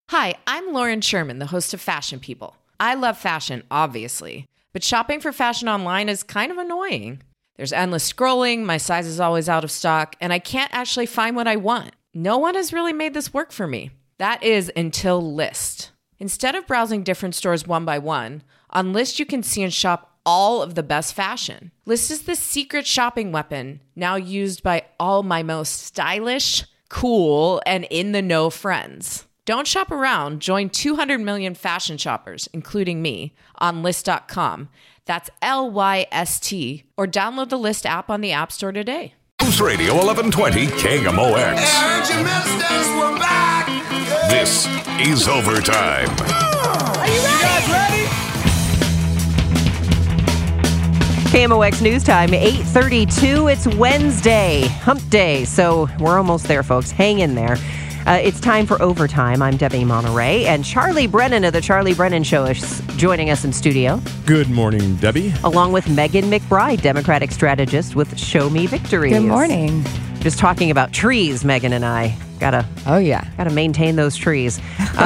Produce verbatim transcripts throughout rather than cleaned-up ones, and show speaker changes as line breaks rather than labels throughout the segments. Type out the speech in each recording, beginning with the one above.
Hi, I'm Lauren Sherman, the host of Fashion People. I love fashion, obviously, but shopping for fashion online is kind of annoying. There's endless scrolling, my size is always out of stock, and I can't actually find what I want. No one has really made this work for me. That is until Lyst. Instead of browsing different stores one by one, on Lyst you can see and shop all of the best fashion. Lyst is the secret shopping weapon, now used by all my most stylish, cool, and in-the-know friends. Don't shop around. Join two hundred million fashion shoppers, including me, on Lyst dot com. That's L Y S T. Or download the Lyst app on the App Store today.
News Radio eleven twenty K M O X. This is Overtime.
Are you ready? You guys ready?
K M O X News Time, eight thirty-two. It's Wednesday, hump day, so we're almost there, folks. Hang in there. Uh, it's time for Overtime. I'm Debbie Monterey, and Charlie Brennan of The Charlie Brennan Show is joining us in studio.
Good morning, Debbie.
Along with Megan McBride, Democratic strategist with Show Me Victories.
Good morning.
Just talking about trees, Megan and I. Gotta,
oh yeah,
gotta maintain those trees.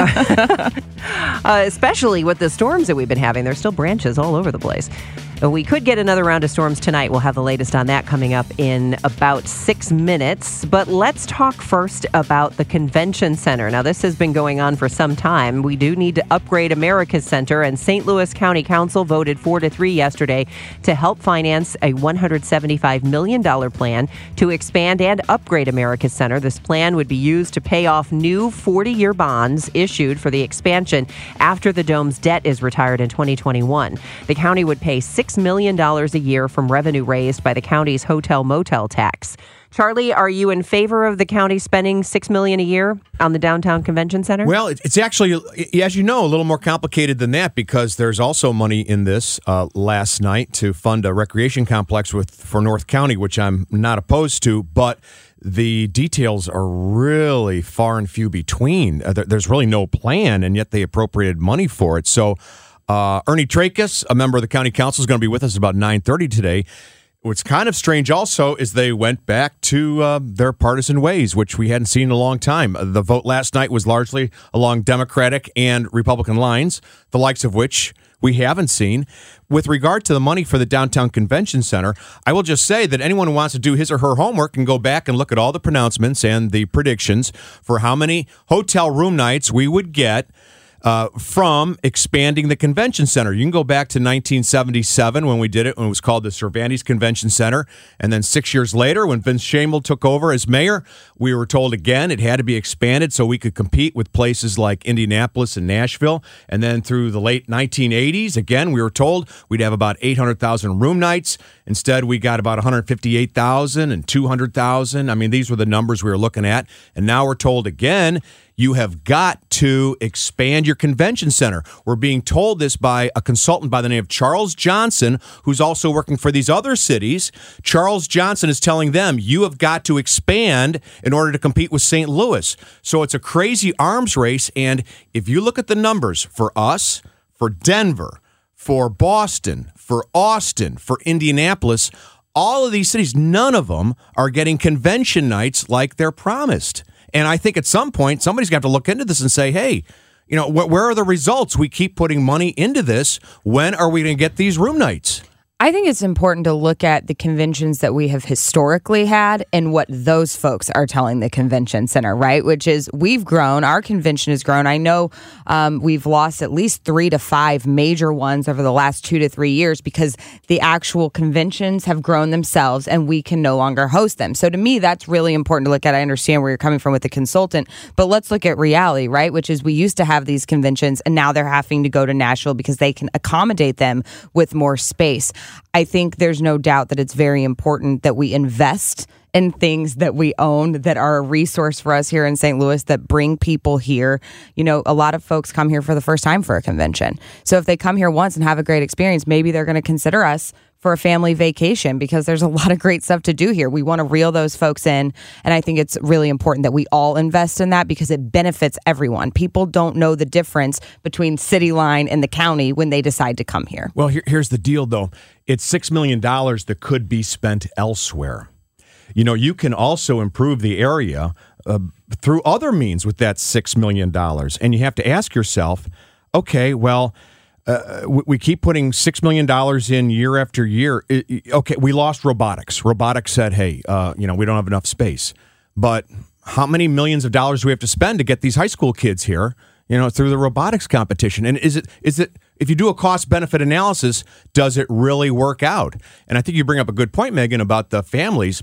Uh, uh, especially with the storms that we've been having. There's still branches all over the place. We could get another round of storms tonight. We'll have the latest on that coming up in about six minutes. But let's talk first about the convention center. Now, this has been going on for some time. We do need to upgrade America's Center, and Saint Louis County Council voted four to three yesterday to help finance a one hundred seventy-five million dollars plan to expand and upgrade America's Center. This plan would be used to pay off new forty-year bonds issued for the expansion after the dome's debt is retired in twenty twenty-one. The county would pay six million dollars a year from revenue raised by the county's hotel motel tax. Charlie, are you in favor of the county spending six million dollars a year on the downtown convention center?
Well, it's actually, as you know, a little more complicated than that, because there's also money in this uh, last night to fund a recreation complex with for North County, which I'm not opposed to, but the details are really far and few between. Uh, there, there's really no plan, and yet they appropriated money for it. So uh, Ernie Trachis, a member of the county council, is going to be with us about nine thirty today. What's kind of strange also is they went back to uh, their partisan ways, which we hadn't seen in a long time. The vote last night was largely along Democratic and Republican lines, the likes of which we haven't seen. With regard to the money for the downtown convention center, I will just say that anyone who wants to do his or her homework can go back and look at all the pronouncements and the predictions for how many hotel room nights we would get Uh, from expanding the convention center. You can go back to nineteen seventy-seven when we did it, when it was called the Cervantes Convention Center. And then six years later, when Vince Schamel took over as mayor, we were told again it had to be expanded so we could compete with places like Indianapolis and Nashville. And then through the late nineteen eighties, again, we were told we'd have about eight hundred thousand room nights. Instead, we got about one hundred fifty-eight thousand and two hundred thousand. I mean, these were the numbers we were looking at. And now we're told again, you have got to expand your convention center. We're being told this by a consultant by the name of Charles Johnson, who's also working for these other cities. Charles Johnson is telling them, you have got to expand in order to compete with Saint Louis. So it's a crazy arms race. And if you look at the numbers for us, for Denver, for Boston, for Austin, for Indianapolis, all of these cities, none of them are getting convention nights like they're promised. And I think at some point, somebody's got to look into this and say, hey, you know, wh- where are the results? We keep putting money into this. When are we going to get these room nights?
I think it's important to look at the conventions that we have historically had and what those folks are telling the convention center, right? Which is we've grown, our convention has grown. I know um, we've lost at least three to five major ones over the last two to three years because the actual conventions have grown themselves and we can no longer host them. So to me, that's really important to look at. I understand where you're coming from with the consultant, but let's look at reality, right? Which is we used to have these conventions and now they're having to go to Nashville because they can accommodate them with more space. I think there's no doubt that it's very important that we invest in things that we own that are a resource for us here in Saint Louis that bring people here. You know, a lot of folks come here for the first time for a convention. So if they come here once and have a great experience, maybe they're going to consider us for a family vacation because there's a lot of great stuff to do here. We want to reel those folks in. And I think it's really important that we all invest in that because it benefits everyone. People don't know the difference between City Line and the county when they decide to come here.
Well, here, here's the deal, though. It's six million dollars that could be spent elsewhere. You know, you can also improve the area uh, through other means with that six million dollars. And you have to ask yourself, okay, well, uh, we, we keep putting six million dollars in year after year. It, it- okay, we lost robotics. Robotics said, hey, uh, you know, we don't have enough space. But how many millions of dollars do we have to spend to get these high school kids here, you know, through the robotics competition? And is it is it if you do a cost-benefit analysis, does it really work out? And I think you bring up a good point, Megan, about the families.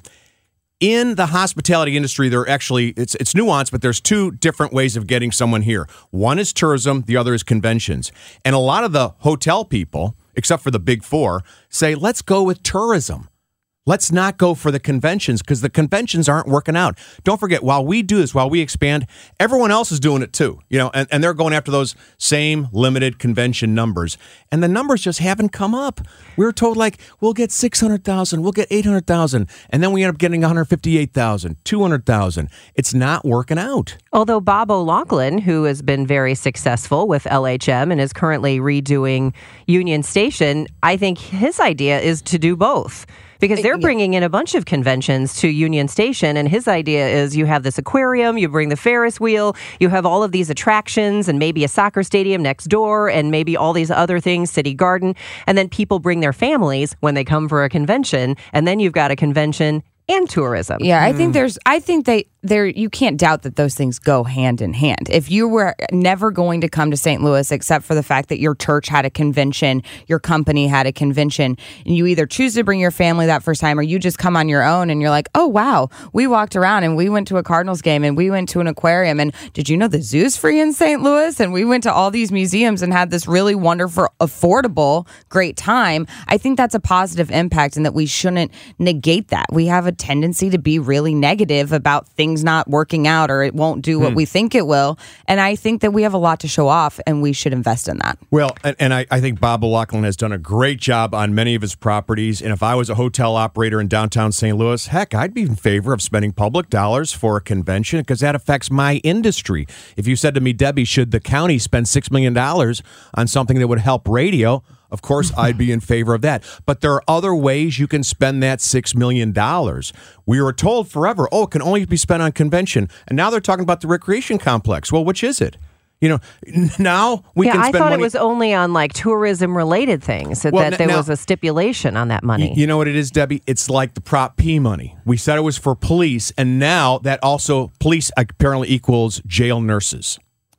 In the hospitality industry, there actually, it's it's nuanced, but there's two different ways of getting someone here. One is tourism, the other is conventions. And a lot of the hotel people, except for the big four, say, let's go with tourism. Let's not go for the conventions because the conventions aren't working out. Don't forget, while we do this, while we expand, everyone else is doing it too. You know, and, and they're going after those same limited convention numbers. And the numbers just haven't come up. We were told, like, we'll get six hundred thousand, we'll get eight hundred thousand, and then we end up getting one hundred fifty-eight thousand, two hundred thousand. It's not working out.
Although Bob O'Loughlin, who has been very successful with L H M and is currently redoing Union Station, I think his idea is to do both. Because they're bringing in a bunch of conventions to Union Station, and his idea is you have this aquarium, you bring the Ferris wheel, you have all of these attractions, and maybe a soccer stadium next door, and maybe all these other things, City Garden, and then people bring their families when they come for a convention, and then you've got a convention and tourism.
Yeah, I think there's, I think they, there, you can't doubt that those things go hand in hand. If you were never going to come to Saint Louis except for the fact that your church had a convention, your company had a convention, and you either choose to bring your family that first time or you just come on your own and you're like, oh, wow, we walked around and we went to a Cardinals game and we went to an aquarium. And did you know the zoo's free in Saint Louis? And we went to all these museums and had this really wonderful, affordable, great time. I think that's a positive impact and that we shouldn't negate that. We have a tendency to be really negative about things not working out or it won't do what hmm. we think it will. And I think that we have a lot to show off and we should invest in that.
Well, and, and I, I think Bob O'Loughlin has done a great job on many of his properties. And if I was a hotel operator in downtown Saint Louis, heck, I'd be in favor of spending public dollars for a convention because that affects my industry. If you said to me, Debbie, should the county spend six million dollars on something that would help radio? Of course, I'd be in favor of that. But there are other ways you can spend that six million dollars. We were told forever, oh, it can only be spent on convention. And now they're talking about the recreation complex. Well, which is it? You know, now we
yeah,
can
I
spend
thought
money.
it was only on like tourism-related things, that,
Well,
that there
now-
was a stipulation on that money.
Y- You know what it is, Debbie? It's like the Prop P money. We said it was for police, and now that also, police apparently equals jail nurses.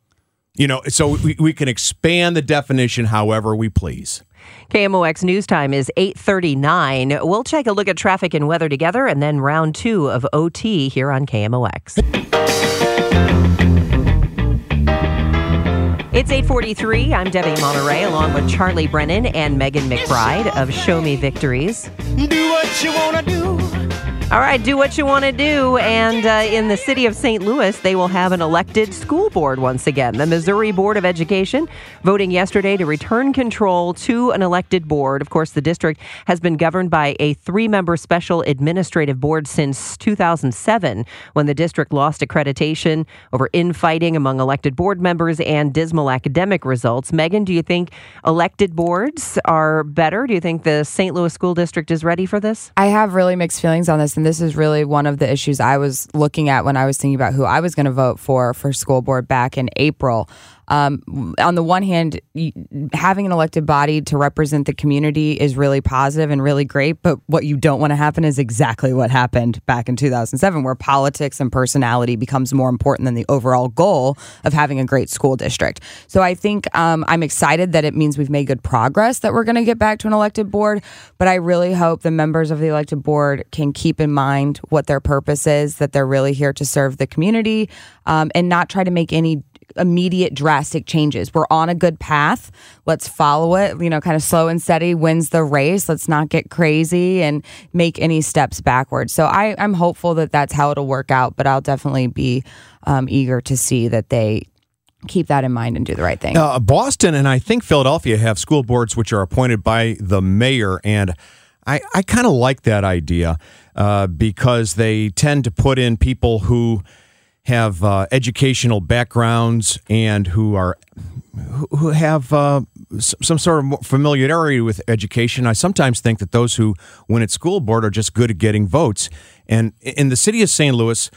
You know, so we, we can expand the definition however we please.
K M O X News Time is eight thirty-nine. We'll take a look at traffic and weather together, and then round two of O T here on K M O X. It's eight forty-three. I'm Debbie Monterey, along with Charlie Brennan and Megan McBride of Show Me Victories.
Do what you want to do.
All right, do what you want to do. And uh, in the city of Saint Louis, they will have an elected school board once again. The Missouri Board of Education voting yesterday to return control to an elected board. Of course, the district has been governed by a three-member special administrative board since two thousand seven, when the district lost accreditation over infighting among elected board members and dismal academic results. Megan, do you think elected boards are better? Do you think the Saint Louis School District is ready for this?
I have really mixed feelings on this, and this is really one of the issues I was looking at when I was thinking about who I was going to vote for for school board back in April. Um, on the one hand, having an elected body to represent the community is really positive and really great, but what you don't want to happen is exactly what happened back in two thousand seven, where politics and personality becomes more important than the overall goal of having a great school district. So I think um, I'm excited that it means we've made good progress, that we're going to get back to an elected board, but I really hope the members of the elected board can keep in mind what their purpose is, that they're really here to serve the community, um, and not try to make any immediate drastic changes. We're on a good path. Let's follow it. You know, kind of slow and steady wins the race. Let's not get crazy and make any steps backwards. So I, I'm hopeful that that's how it'll work out, but I'll definitely be um, eager to see that they keep that in mind and do the right thing.
Uh, Boston and I think Philadelphia have school boards which are appointed by the mayor, and I, I kind of like that idea uh, because they tend to put in people who have uh, educational backgrounds and who are who have uh, some sort of familiarity with education. I sometimes think that those who win at school board are just good at getting votes. And in the city of Saint Louis,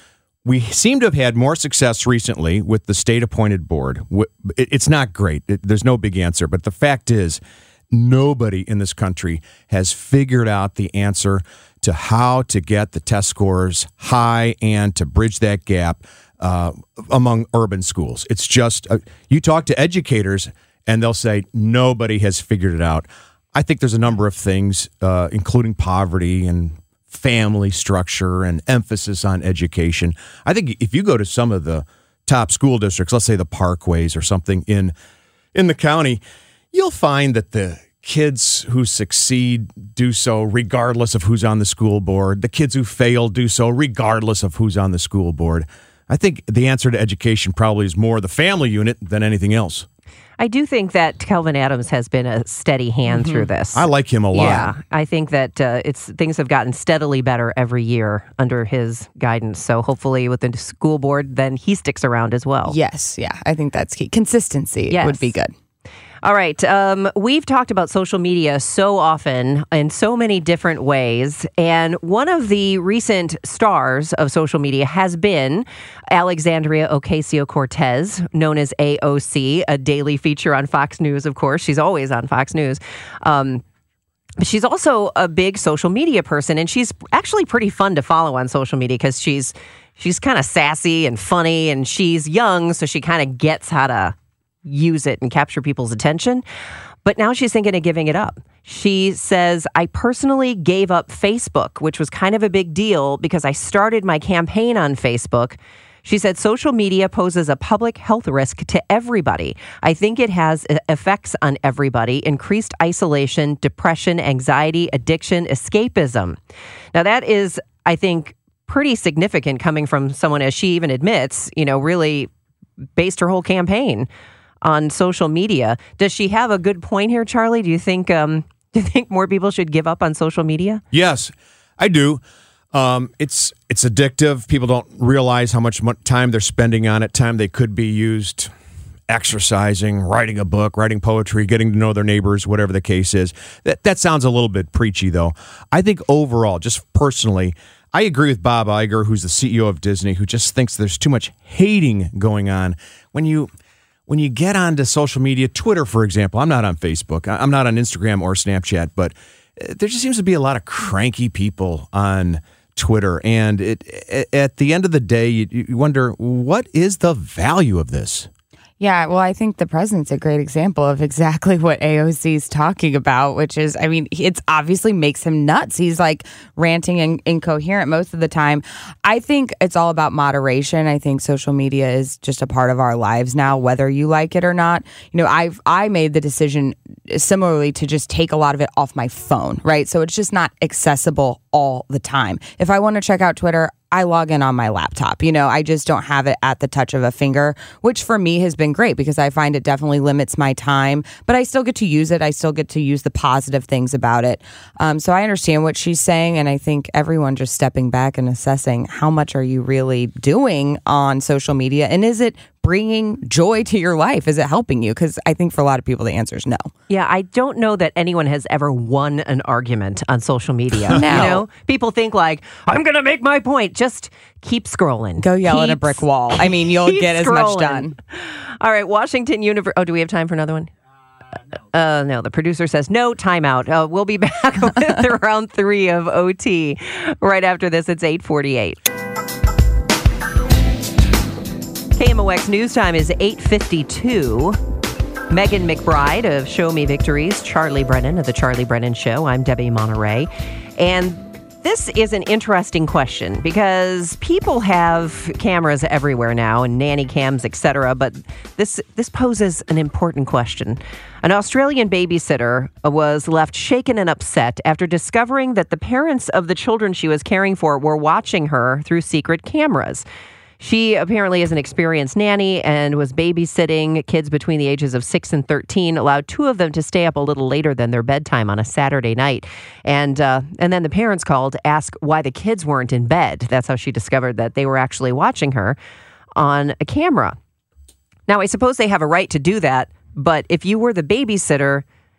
we seem to have had more success recently with the state-appointed board. It's not great. There's no big answer. But the fact is, nobody in this country has figured out the answer to how to get the test scores high and to bridge that gap uh, among urban schools. It's just, uh, you talk to educators, and they'll say, nobody has figured it out. I think there's a number of things, uh, including poverty and family structure and emphasis on education. I think if you go to some of the top school districts, let's say the Parkways or something in in the county, you'll find that the kids who succeed do so regardless of who's on the school board. The kids who fail do so regardless of who's on the school board. I think the answer to education probably is more the family unit than anything else.
I do think that Kelvin Adams has been a steady hand mm-hmm. through this.
I like him a lot.
Yeah, I think that uh, it's things have gotten steadily better every year under his guidance. So hopefully with the school board, then he sticks around as well.
Yes, yeah, I think that's key. Consistency yes. would be good.
All right. Um, we've talked about social media so often in so many different ways. And one of the recent stars of social media has been Alexandria Ocasio-Cortez, known as A O C, a daily feature on Fox News, of course. She's always on Fox News. Um, she's also a big social media person, and she's actually pretty fun to follow on social media because she's she's kind of sassy and funny, and she's young, so she kind of gets how to use it and capture people's attention. But now she's thinking of giving it up. She says, I personally gave up Facebook, which was kind of a big deal because I started my campaign on Facebook. She said, social media poses a public health risk to everybody. I think it has effects on everybody: increased isolation, depression, anxiety, addiction, escapism. Now that is, I think, pretty significant coming from someone, as she even admits, you know, really based her whole campaign on social media. Does she have a good point here, Charlie? Do you think um, do you think more people should give up on social media?
Yes, I do. Um, it's it's addictive. People don't realize how much time they're spending on it, time they could be used exercising, writing a book, writing poetry, getting to know their neighbors, whatever the case is. That, that sounds a little bit preachy, though. I think overall, just personally, I agree with Bob Iger, who's the C E O of Disney, who just thinks there's too much hating going on. When you... When you get onto social media, Twitter, for example, I'm not on Facebook, I'm not on Instagram or Snapchat, but there just seems to be a lot of cranky people on Twitter. And it, at the end of the day, you, you wonder, what is the value of this?
Yeah, well, I think the president's a great example of exactly what A O C is talking about, which is, I mean, it's obviously makes him nuts. He's like ranting and incoherent most of the time. I think it's all about moderation. I think social media is just a part of our lives now, whether you like it or not. You know, I've I made the decision similarly to just take a lot of it off my phone, right? So it's just not accessible all the time. If I want to check out Twitter, I log in on my laptop. You know, I just don't have it at the touch of a finger, which for me has been great because I find it definitely limits my time, but I still get to use it. I still get to use the positive things about it. Um, so I understand what she's saying, and I think everyone just stepping back and assessing how much are you really doing on social media, and is it bringing joy to your life? Is it helping you? Because I think for a lot of people, the answer is no.
Yeah, I don't know that anyone has ever won an argument on social media. No. You know, people think like, I'm going to make my point. Just keep scrolling.
Go yell
keep,
at a brick wall. I mean, you'll get as much done.
All right, Washington University. Oh, do we have time for another one? Uh, no. Uh, no, the producer says no, timeout. Uh, we'll be back with round three of O T right after this. It's eight forty-eight. K M O X News Time is eight fifty-two. Megan McBride of Show Me Victories, Charlie Brennan of The Charlie Brennan Show. I'm Debbie Monterey. And this is an interesting question because people have cameras everywhere now and nanny cams, et cetera. But this this poses an important question. An Australian babysitter was left shaken and upset after discovering that the parents of the children she was caring for were watching her through secret cameras. She apparently is an experienced nanny and was babysitting kids between the ages of six and thirteen, allowed two of them to stay up a little later than their bedtime on a Saturday night. And uh, and then the parents called to ask why the kids weren't in bed. That's how she discovered that they were actually watching her on a camera. Now, I suppose they have a right to do that, but if you were the babysitter,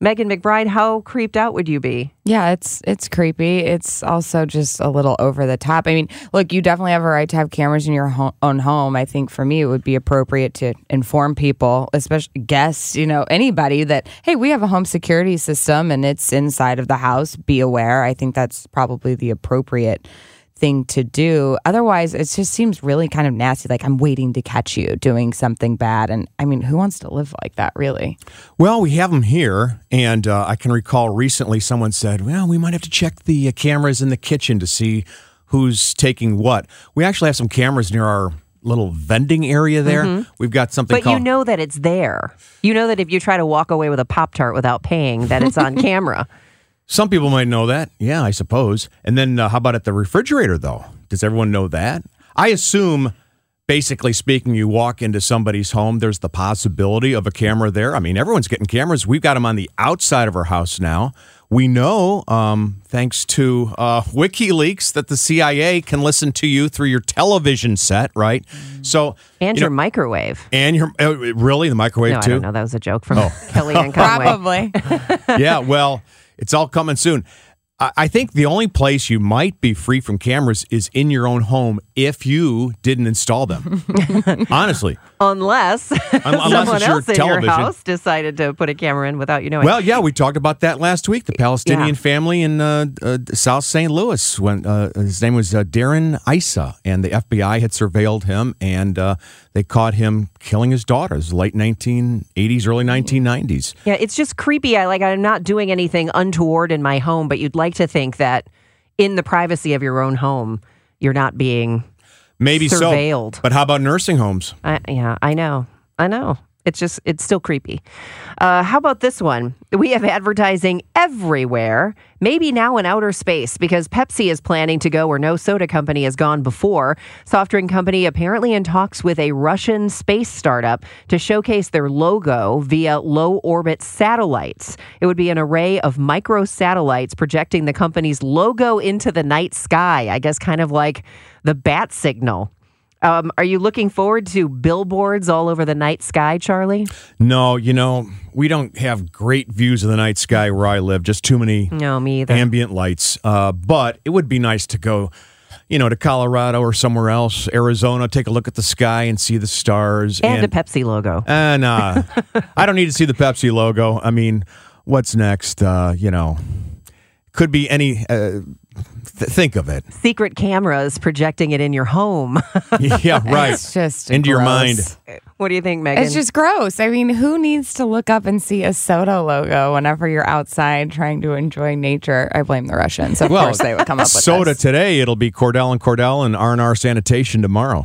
Megan McBride, how creeped out would you be?
Yeah, it's it's creepy. It's also just a little over the top. I mean, look, you definitely have a right to have cameras in your ho- own home. I think for me, it would be appropriate to inform people, especially guests, you know, anybody that, hey, we have a home security system and it's inside of the house. Be aware. I think that's probably the appropriate thing to do. Otherwise, it just seems really kind of nasty. Like, I'm waiting to catch you doing something bad. And I mean, who wants to live like that, really?
Well, we have them here. And uh, I can recall recently someone said, well, we might have to check the uh, cameras in the kitchen to see who's taking what. We actually have some cameras near our little vending area there. Mm-hmm. We've got something
but
called...
you know that it's there. You know that if you try to walk away with a Pop-Tart without paying, that it's on camera.
Some people might know that. Yeah, I suppose. And then uh, how about at the refrigerator, though? Does everyone know that? I assume, basically speaking, you walk into somebody's home, there's the possibility of a camera there. I mean, everyone's getting cameras. We've got them on the outside of our house now. We know, um, thanks to uh, WikiLeaks, that the C I A can listen to you through your television set, right? So
And
you
your
know,
microwave.
And your, uh, really? The microwave,
no,
too?
I don't know. That was a joke from
Oh.
Kellyanne Conway.
Probably.
Yeah, well... It's all coming soon. I think the only place you might be free from cameras is in your own home if you didn't install them. Honestly.
Unless,
unless
someone
it's your
else in
television.
your house decided to put a camera in without you knowing.
Well, yeah, we talked about that last week. The Palestinian
Yeah.
family in uh, uh, South Saint Louis. When uh, his name was uh, Darren Issa, and the F B I had surveilled him, and uh, they caught him killing his daughters, late nineteen eighties, early nineteen nineties.
Yeah, it's just creepy. I like. I'm not doing anything untoward in my home, but you'd like to think that in the privacy of your own home, you're not being
Maybe
surveilled.
so. But how about nursing homes?
I, yeah, I know. I know. It's just, it's still creepy. Uh, how about this one? We have advertising everywhere, maybe now in outer space, because Pepsi is planning to go where no soda company has gone before. Soft drink company apparently in talks with a Russian space startup to showcase their logo via low orbit satellites. It would be an array of micro satellites projecting the company's logo into the night sky, I guess kind of like the bat signal. Um, are you looking forward to billboards all over the night sky, Charlie?
No, you know, we don't have great views of the night sky where I live. Just too many
No, me either.
ambient lights. Uh, but it would be nice to go, you know, to Colorado or somewhere else, Arizona, take a look at the sky and see the stars.
And, and a Pepsi logo.
And uh, I don't need to see the Pepsi logo. I mean, what's next? Uh, you know, could be any... Uh, Th- think of it.
Secret cameras projecting it in your home.
Yeah, right.
It's just
into your
gross.
mind.
What do you think, Megan?
It's just gross. I mean, who needs to look up and see a soda logo whenever you're outside trying to enjoy nature? I blame the Russians. Of
Well,
course they would come up with
soda
this.
today, it'll be Cordell and Cordell and R and R Sanitation tomorrow.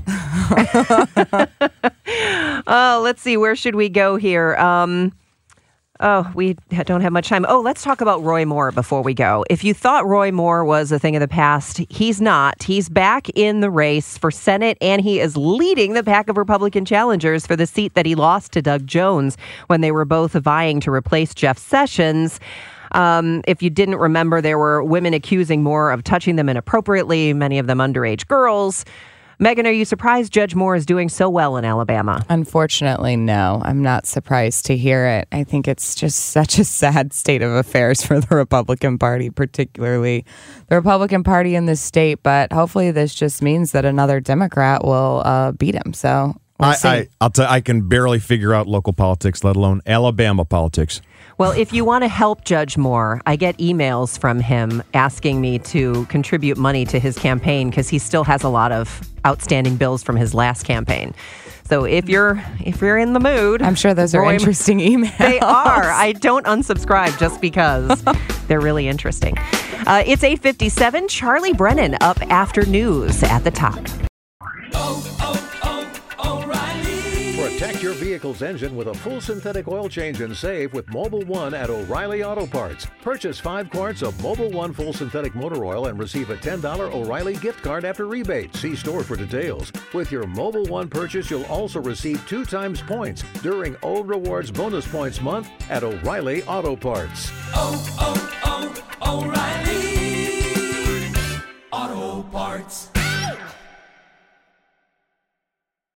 Oh, let's see. Where should we go here? Um, oh, we don't have much time. Oh, let's talk about Roy Moore before we go. If you thought Roy Moore was a thing of the past, he's not. He's back in the race for Senate, and he is leading the pack of Republican challengers for the seat that he lost to Doug Jones when they were both vying to replace Jeff Sessions. Um, if you didn't remember, there were women accusing Moore of touching them inappropriately, many of them underage girls. Megan, are you surprised Judge Moore is doing so well in Alabama?
Unfortunately, no. I'm not surprised to hear it. I think it's just such a sad state of affairs for the Republican Party, particularly the Republican Party in this state. But hopefully this just means that another Democrat will uh, beat him. So we'll
I,
see.
I, I'll tell I can barely figure out local politics, let alone Alabama politics.
Well, if you want to help Judge Moore, I get emails from him asking me to contribute money to his campaign because he still has a lot of outstanding bills from his last campaign. So if you're if you're in the mood,
I'm sure those are
Roy,
interesting emails.
They are. I don't unsubscribe just because they're really interesting. Uh, it's eight fifty-seven. Charlie Brennan up after news at the top.
Protect your vehicle's engine with a full synthetic oil change and save with Mobil one at O'Reilly Auto Parts. Purchase five quarts of Mobil one full synthetic motor oil and receive a ten dollars O'Reilly gift card after rebate. See store for details. With your Mobil one purchase, you'll also receive two times points during O Rewards Bonus Points Month at O'Reilly Auto Parts.
Oh, oh, oh, O'Reilly Auto Parts.